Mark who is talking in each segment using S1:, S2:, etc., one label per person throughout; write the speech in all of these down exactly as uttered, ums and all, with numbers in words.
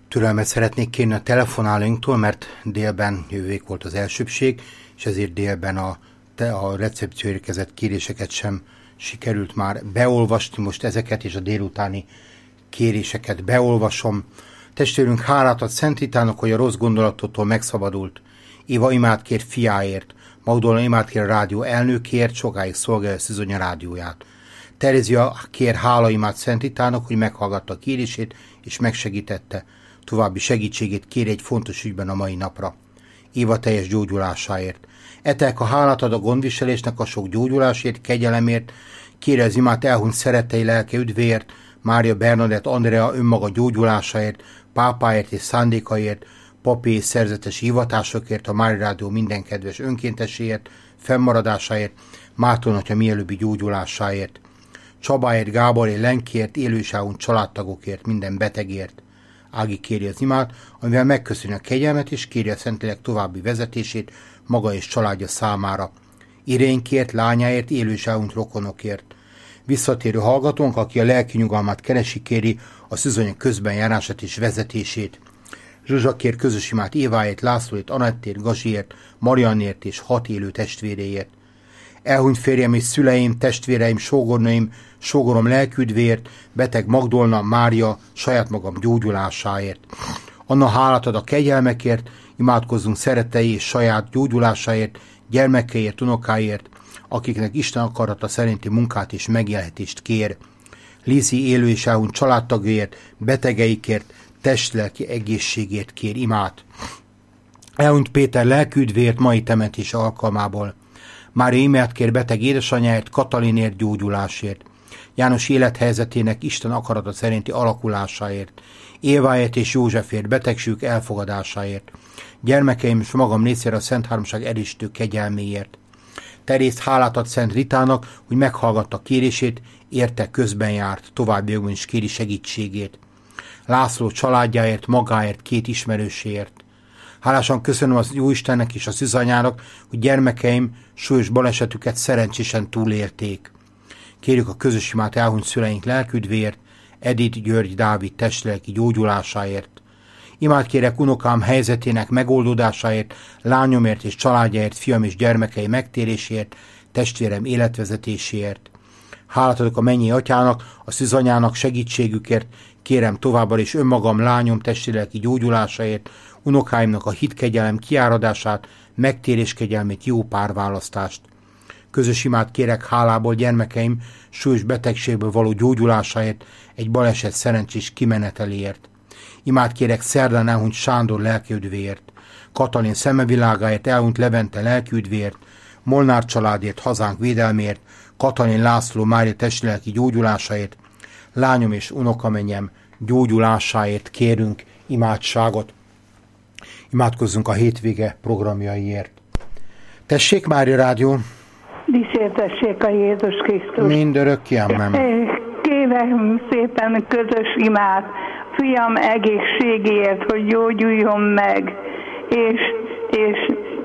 S1: Türelmet szeretnék kérni a telefonálóinktól, mert délben jövők volt az elsőbség, és ezért délben a, a recepció érkezett kéréseket sem sikerült már beolvasni. Most ezeket és a délutáni kéréseket beolvasom. Testvérünk hálát ad Szent Ritának, hogy a rossz gondolattól megszabadult. Éva imát kér fiáért, Magdolna imát kér a rádió elnökért, sokáig szolgálja a Szizonya rádióját. Terézia kér hálaimát Szent Ritának, hogy meghallgatta a kérését és megsegítette. További segítségét kér egy fontos ügyben a mai napra. Éva teljes gyógyulásáért. Etelka hálát ad a gondviselésnek a sok gyógyulásért, kegyelemért, kéri az imát elhunyt szerettei lelke üdvéért, Mária Bernadett Andrea önmaga gyógyulásáért, pápáért és szándékaért, papi és szerzetes hivatásokért, a Mária Rádió minden kedves önkénteséért, fennmaradásáért, Márton atya mielőbbi gyógyulásáért, Csabáért, Gáborért, Lenkért, élőságon családtagokért, minden betegért. Ági kéri az imát, amivel megköszöni a kegyelmet, és kéri a Szentlélek további vezetését maga és családja számára. Irénkért, lányáért, élőságon rokonokért. Visszatérő hallgatónk, aki a lelki nyugalmát keresi, kéri a Szizonya közbenjárását és vezetését. Zsuzsa kér közös imát Éváért, Lászlóért, Anettért, Gazsiért, Mariannért és hat élő testvéréért. Elhunyt férjem és szüleim, testvéreim, sógornőim, sógorom lelküdvéért, beteg Magdolna, Mária, saját magam gyógyulásáért. Anna hálát ad a kegyelmekért, imádkozzunk szerettei és saját gyógyulásáért, gyermekeiért, unokáért, akiknek Isten akarata szerinti munkát és megélhetést kér. Lízi élő és elhunyt családtagjaiért, betegeikért, testlelki egészségért kér imát. Elhunyt Péter lelküdvéért mai temetés alkalmából. Mária imát kér beteg édesanyáért, Katalinért, gyógyulásért. János élethelyzetének Isten akarata szerinti alakulásáért. Éváért és Józsefért, betegségük elfogadásáért. Gyermekeim és magam részére a Szent Háromság erősítő kegyelméért. Terézt hálát ad Szent Ritának, hogy meghallgatta kérését, érte közben járt, továbbiakban is kéri segítségét. László családjáért, magáért, két ismerőséért. Hálásan köszönöm az Jóistennek és a szűzanyának, hogy gyermekeim súlyos balesetüket szerencsésen túlélték. Kérjük a közös imát elhunyt szüleink lelküdvéért, Edith György Dávid testlelki gyógyulásáért. Imát kérek unokám helyzetének megoldódásáért, lányomért és családjáért, fiam és gyermekei megtéréséért, testvérem életvezetéséért. Hálát adok a mennyi atyának, a szűzanyának segítségükért, kérem továbbá is önmagam, lányom testléleki gyógyulásáért, unokáimnak a hitkegyelem kiáradását, megtéréskegyelmét, jó párválasztást. Közös imát kérek hálából gyermekeim súlyos betegségből való gyógyulásáért, egy baleset szerencsés kimeneteléért. Imát kérek szerdán elhunyt Sándor lelkiüdvéért, Katalin szemevilágáért, elhunyt Levente lelkiüdvéért, Molnár családért, hazánk védelmért, Katalin László Mária testléleki gyógyulásáért, lányom és unokamenyem gyógyulásáért kérünk imádságot. Imádkozzunk a hétvége programjaiért. Tessék, Mária Rádió!
S2: Dicsértessék a Jézus Krisztus!
S1: Mindörökké, amen.
S2: Kérem szépen közös imát, fiam egészségéért, hogy gyógyuljon meg, és, és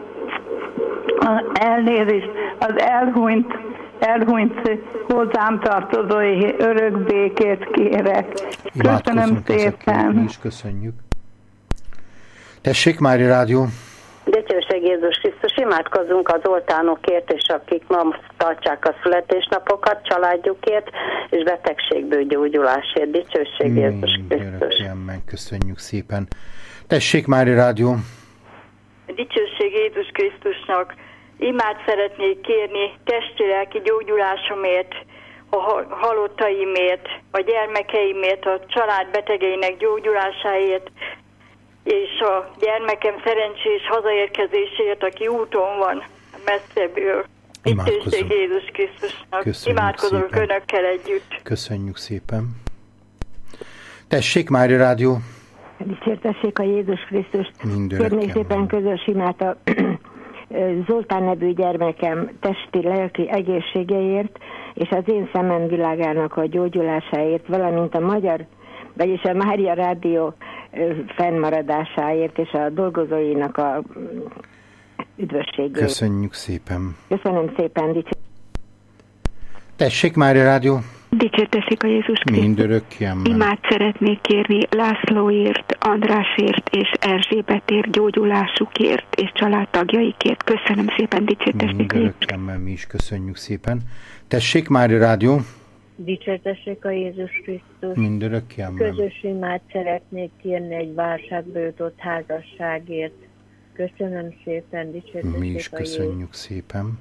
S2: elnézést az elhunyt, elhunyt hozzám tartozói örök békét kérek. Köszönöm szépen!
S1: Mi is köszönjük. Tessék, Mária Rádió!
S3: Dicsőség Jézus Krisztus, imádkozzunk az oltánokért, és akik ma tartják a születésnapokat, családjukért, és betegségből gyógyulásért. Dicsőség Jézus Krisztus.
S1: Mindörökké, köszönjük szépen. Tessék, Mária Rádió!
S4: Dicsőség Jézus Krisztusnak. Imát szeretnék kérni testi-lelki gyógyulásomért, a halottaimért, a gyermekeimért, a család betegeinek gyógyulásáért, és a gyermekem szerencsés hazaérkezéséért, aki úton van messzebből. Dicsőség Jézus Krisztusnak.
S1: Köszönjük
S4: imádkozunk
S1: szépen.
S4: önökkel együtt.
S1: Köszönjük szépen. Tessék, Mária Rádió!
S5: Dicsértessék a Jézus Krisztust.
S1: Mindörökké,
S5: Kérnék szépen
S1: amen.
S5: közös imát a Zoltán nevű gyermekem testi, lelki egészségeért, és az én szemem világának a gyógyulásáért, valamint a magyar, vagyis a Mária Rádió fennmaradásáért, és a dolgozóinak a üdvösségért.
S1: Köszönjük szépen.
S5: Köszönöm szépen, dicsértessék.
S1: Tessék, Mária Rádió!
S6: Dicsértessék a Jézus Krisztus.
S1: Mindörökké, amen.
S6: Imát szeretnék kérni Lászlóért, Andrásért és Erzsébetért, gyógyulásukért és családtagjaikért. Köszönöm szépen, dicsértessék a Jézus.
S1: Mindörökké, amen, mi is köszönjük szépen. Tessék, Mária Rádió.
S7: Dicsértessék a Jézus Krisztus.
S1: Mindörökké, amen.
S7: Közös imát szeretnék kérni egy válságba jutott házasságért. Köszönöm szépen, dicsértessék
S1: Mi is
S7: a
S1: köszönjük
S7: Jézus.
S1: szépen.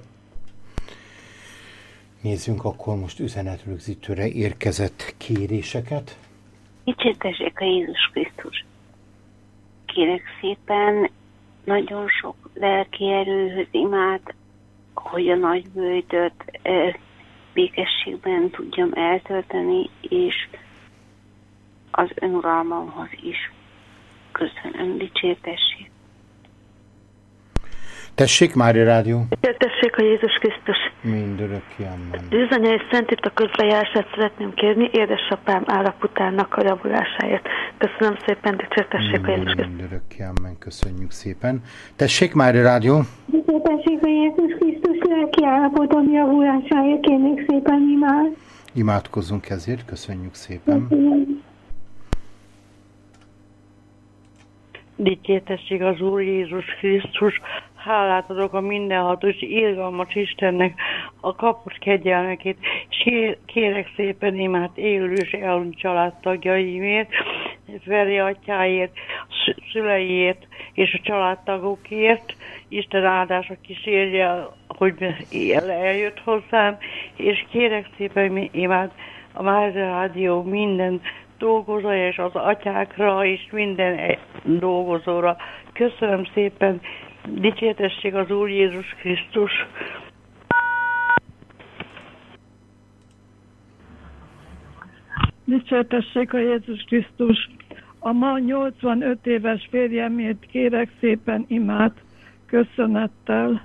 S1: Nézzünk akkor most üzenetrögzítőre érkezett kéréseket.
S8: Dicsértessék a Jézus Krisztus. Kérek szépen nagyon sok lelki erőhöz imát, hogy a nagybőjtöt békességben tudjam eltölteni, és az önuralmamhoz is. Köszönöm, dicsértessék.
S1: Tessék, Mária Rádió.
S9: Dicsértessék a Jézus Krisztus.
S1: Mindörökké, amen.
S9: Üzanya és szent itt a közbejárását szeretném kérni édesapám állapotának a javulásáért. Köszönöm szépen, dicsértessék a Jézus Krisztus.
S1: Mindörökké, amen, köszönjük szépen. Tessék, Mária Rádió.
S10: Dicsértessék a Jézus Krisztus lelki állapotom javulásáért kérnék szépen imád.
S1: Imádkozzunk ezért, köszönjük szépen.
S10: Köszönöm.
S11: Dicsértessék az Úr Jézus Krisztus, hálát adok a mindenható és irgalmas Istennek a kapott kegyelmekét, és kérek szépen imát élő és elhunyt családtagjaimért, Feri atyáért, szüleiért és a családtagokért. Isten áldása kísérje, hogy eljött hozzám, és kérek szépen imát a Mária Rádió minden dolgozója és az atyákra és minden dolgozóra. Köszönöm szépen, dicsértessék az Úr Jézus Krisztus.
S12: Dicsértessék a Jézus Krisztus. A ma nyolcvanöt éves férjemért kérek szépen imát, köszönettel.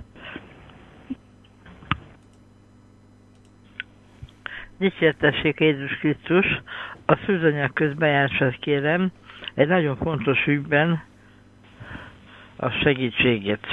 S13: Dicsértessék Jézus Krisztus, a szűzanyag közbejárását kérem, egy nagyon fontos ügyben a segítségét.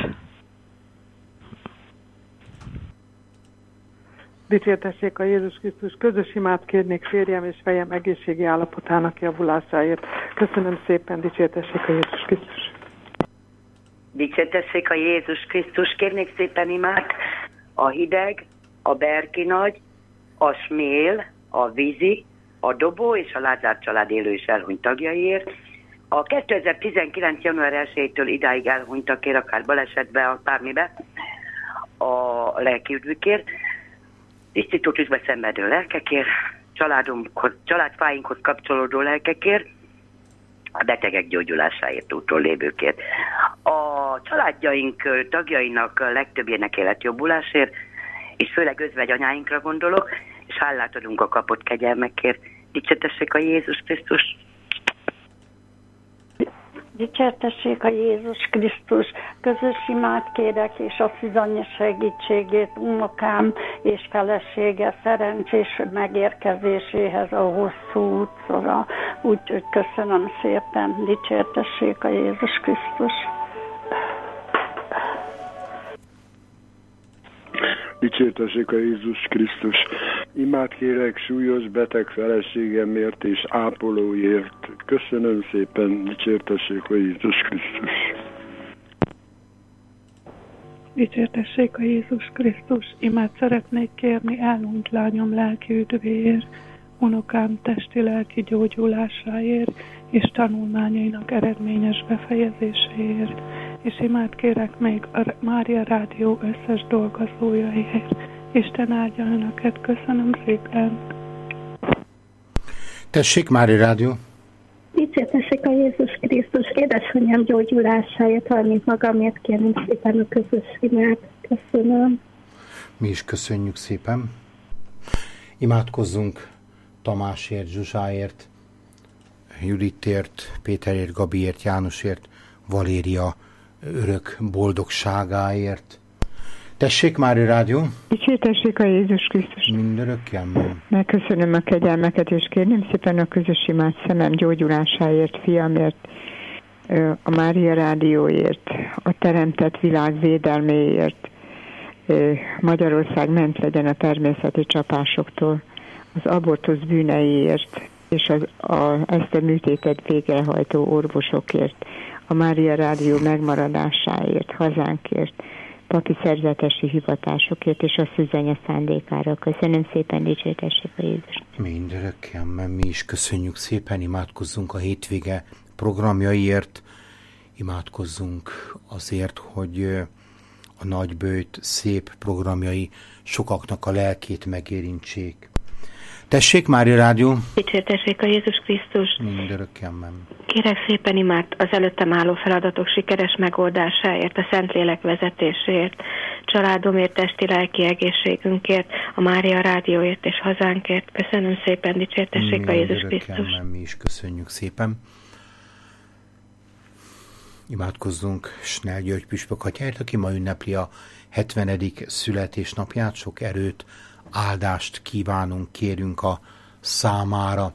S14: Dicsértessék a Jézus Krisztus, közös imát kérnék férjem és fejem egészségi állapotának javulásáért. Köszönöm szépen, dicsértessék a Jézus Krisztus.
S15: Dicsértessék a Jézus Krisztus, kérnék szépen imát a hideg, a berki nagy, a smél, a vízi, a dobó és a Lázár család élő és elhunyt tagjaiért. A kétezer-tizenkilenc. január elsejétől idáig elhunytakért, akár balesetbe, bármibe, a lelkiüdvükért, tisztító tűzbe szenvedő lelkekért, családunkhoz, családfáinkhoz kapcsolódó lelkekért, a betegek gyógyulásáért úton lévőkért. A családjaink tagjainak legtöbbjének életjobbulásért, és főleg özvegyanyáinkra gondolok, és hálát adunk a kapott kegyelmekért. Dicsértessék a Jézus Krisztus.
S16: Dicsértessék a Jézus Krisztus, közös imát kérek, és a szűzanya segítségét unokám és felesége szerencsés megérkezéséhez a hosszú útra. Úgyhogy köszönöm szépen, dicsértessék a Jézus Krisztus.
S17: Dicsértessék a Jézus Krisztus. Imát kérek súlyos beteg feleségemért és ápolóért. Köszönöm szépen, dicsértessék a Jézus Krisztus.
S12: Dicsértessék a Jézus Krisztus. Imát szeretnék kérni elhunyt lányom lelki üdvéért, unokám testi-lelki gyógyulásáért és tanulmányainak eredményes befejezéséért. És imát kérek még a Mária Rádió összes dolgozójaiért. Isten áldja önöket, köszönöm szépen.
S1: Tessék, Mária Rádió.
S10: Dicsértessék a Jézus Krisztus, édesanyám gyógyulásáért, valamint magamért kérném szépen a közös imát. Köszönöm.
S1: Mi is köszönjük szépen. Imádkozzunk Tamásért, Zsuzsáért, Juditért, Péterért, Gabiért, Jánosért, Valéria örök boldogságáért. Tessék, Mária Rádió!
S18: Dicsértessék a Jézus Krisztus!
S1: Mindörökké, amen.
S18: Megköszönöm a kegyelmeket, és kérném szépen a közös imát szemem gyógyulásáért, fiamért, a Mária Rádióért, a teremtett világ védelméért, Magyarország ment legyen a természeti csapásoktól, az abortusz bűneiért, és az, a, ezt a műtétet végrehajtó orvosokért, a Mária Rádió megmaradásáért, hazánkért, papi szerzetesi hivatásokért és a szűzanya szándékára. Köszönöm szépen, dicsértessék a Jézus.
S1: Mindörökké, mi is köszönjük szépen, imádkozzunk a hétvége programjaiért, imádkozzunk azért, hogy a nagyböjt szép programjai sokaknak a lelkét megérintsék. Tessék, Mária Rádió!
S19: Dicsértessék a Jézus Krisztus!
S1: Mindörökké, amen.
S19: Kérek szépen imád az előttem álló feladatok sikeres megoldásáért, a Szentlélek vezetéséért, családomért, testi-lelki egészségünkért, a Mária Rádióért és hazánkért. Köszönöm szépen, dicsértessék a Jézus Krisztus!
S1: Amen. Mi is köszönjük szépen. Imádkozzunk Snell György püspök atyáért, aki ma ünnepli a hetvenedik születésnapját. Sok erőt, áldást kívánunk, kérünk a számára.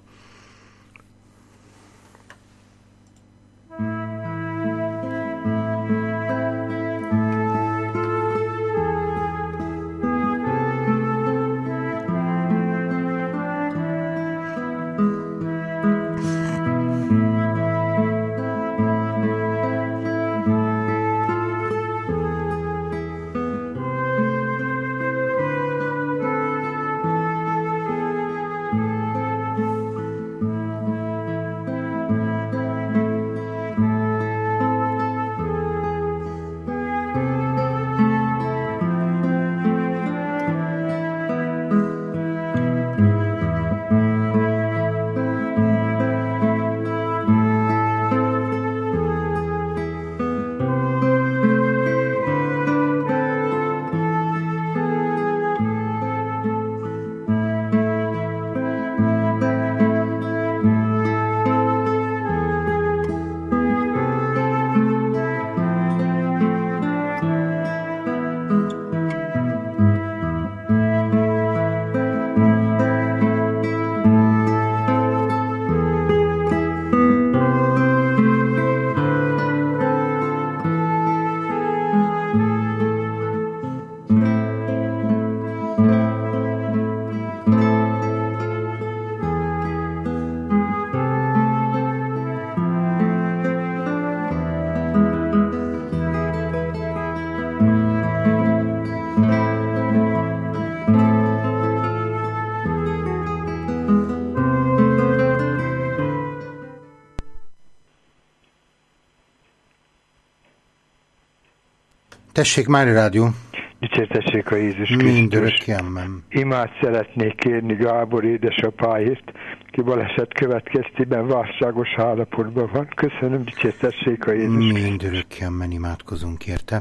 S1: Tessék, Mária Rádió!
S20: Dicsértessék a Jézus Krisztus!
S1: Mindörökké, amen.
S20: Imád szeretnék kérni Gábor édesapáért, ki baleset következtében válságos állapotban van. Köszönöm, dicsértessék a Jézus Krisztus!
S1: Mindörökké, amen, imádkozunk érte.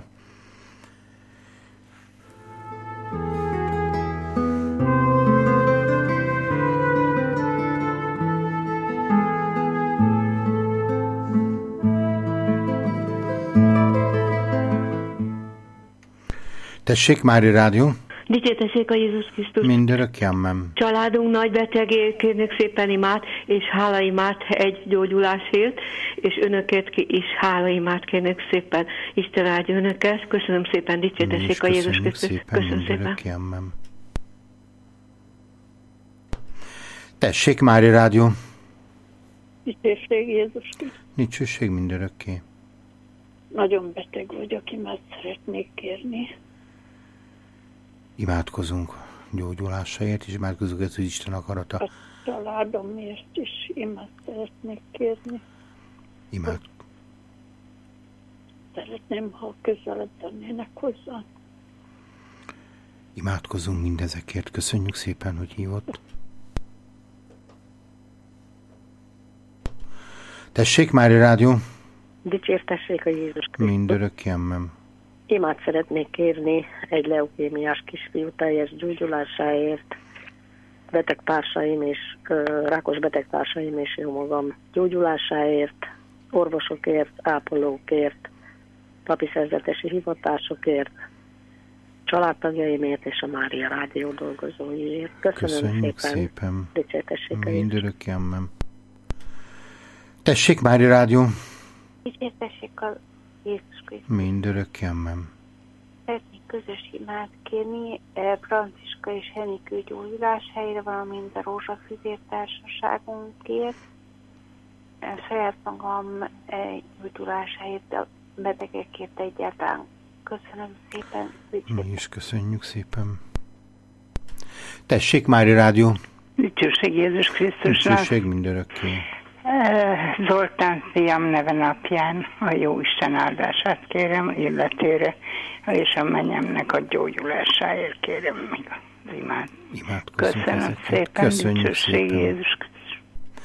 S1: Tessék, Mária Rádió!
S19: Dicsértessék a Jézus Krisztus!
S1: Mindörökké, amen.
S19: Családunk nagy betegért kérnek szépen imát, és hálaimát egy gyógyulásért, és önöket ki is hálaimát kérnek szépen. Isten áldja önöket. Köszönöm szépen, dicsértessék a Jézus Krisztus!
S1: Szépen,
S19: köszönöm
S1: mindörökké,
S19: szépen!
S1: amen. Tessék, Mária Rádió!
S21: Dicsértség Jézus Krisztus!
S1: Dicsőség mindörökké.
S21: Nagyon beteg vagyok, imát szeretnék kérni.
S1: Imádkozunk gyógyulásáért, és imádkozunk, hogy Isten akarata.
S21: A családomért is imát szeretnék kérni.
S1: Imád.
S21: Szeretném, ha közelebb tennének hozzá.
S1: Imádkozunk mindezekért. Köszönjük szépen, hogy hívott. Tessék, Mária Rádió!
S22: Dicsértessék a Jézus Krisztus!
S1: Mindörökké, amen.
S22: Imát szeretnék kérni egy leukémiás kisfiú teljes gyógyulásáért, betegtársaim és uh, rákos betegtársaim és jó magam gyógyulásáért, orvosokért, ápolókért, papi szerzetesi hivatásokért, családtagjaimért és a Mária Rádió dolgozóiért. Köszönöm
S1: Köszönjük
S22: szépen.
S1: szépen.
S22: Dicsértessék a Jézus.
S1: Mindörökké, amen. Tessék, Mária Rádió!
S23: Dicsértessék a Jézus Krisztus!
S1: Mindörökké, amen.
S8: Szeretnék közös imát kérni Franciska és Henikő gyógyulásáért, valamint a Rózsafüzér társaságunkért. Saját magam gyógyulásáért, a betegekért egyáltalán. Köszönöm szépen.
S1: Mi is köszönjük szépen. Tessék, Mária Rádió.
S2: Dicsőség Jézus Krisztusnak.
S1: Dicsőség mindörökké.
S2: Zoltán fiam neve napján a Jóisten áldását kérem életére, és a mennyemnek a gyógyulásáért kérem még az imát. Köszönöm szépen.
S1: Köszönjük
S2: Dicsőség
S1: szépen.
S2: Jézus Krisztus.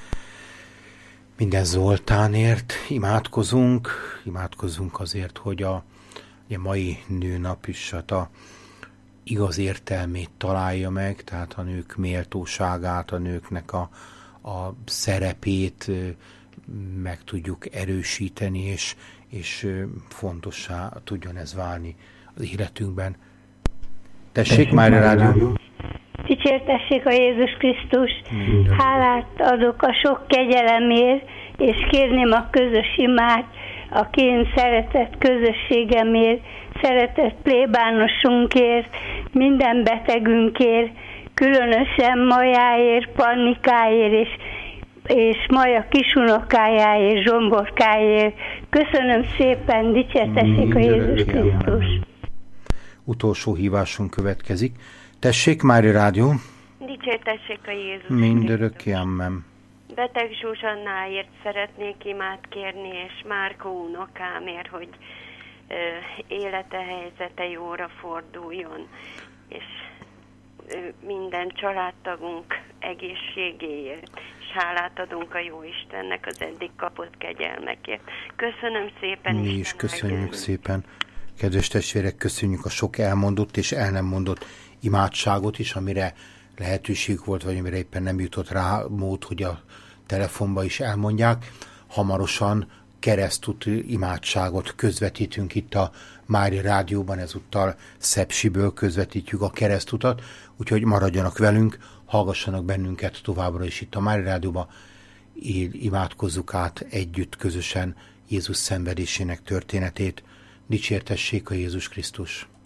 S1: Minden Zoltánért imádkozunk, imádkozunk azért, hogy a, a mai nőnap is hát a igaz értelmét találja meg, tehát a nők méltóságát, a nőknek a, a szerepét meg tudjuk erősíteni, és, és fontossá tudjon ez válni az életünkben. Tessék, Mária Rádió!
S3: Dicsértessék a Jézus Krisztus! Hálát adok a sok kegyelemért, és kérném a közös imát, a én szeretett közösségemért, szeretett plébánosunkért, minden betegünkért, különösen Majáért, Pannikáért, és, és Maja kisunokájáért, Zsomborkáért. Köszönöm szépen, dicsértessék a Jézus Krisztus!
S1: Utolsó hívásunk következik. Tessék, Mária Rádió!
S23: Dicsértessék a Jézus
S1: Mindörökké, amen.
S23: Beteg Zsuzsannáért szeretnék imát kérni, és Márka unokámért, hogy ö, élete, helyzete jóra forduljon, és ö, minden családtagunk egészségéért, és hálát adunk a Jóistennek az eddig kapott kegyelmekért. Köszönöm szépen!
S1: Mi is köszönjük szépen. Kedves testvérek, köszönjük a sok elmondott és el nem mondott imádságot is, amire lehetőség volt, vagy amire éppen nem jutott rá mód, hogy a telefonba is elmondják. Hamarosan keresztút imádságot közvetítünk itt a Mária Rádióban, ezúttal Szepsiből közvetítjük a keresztutat, úgyhogy maradjanak velünk, hallgassanak bennünket továbbra is itt a Mária Rádióban, imádkozzuk át együtt közösen Jézus szenvedésének történetét. Dicsértessék a Jézus Krisztus!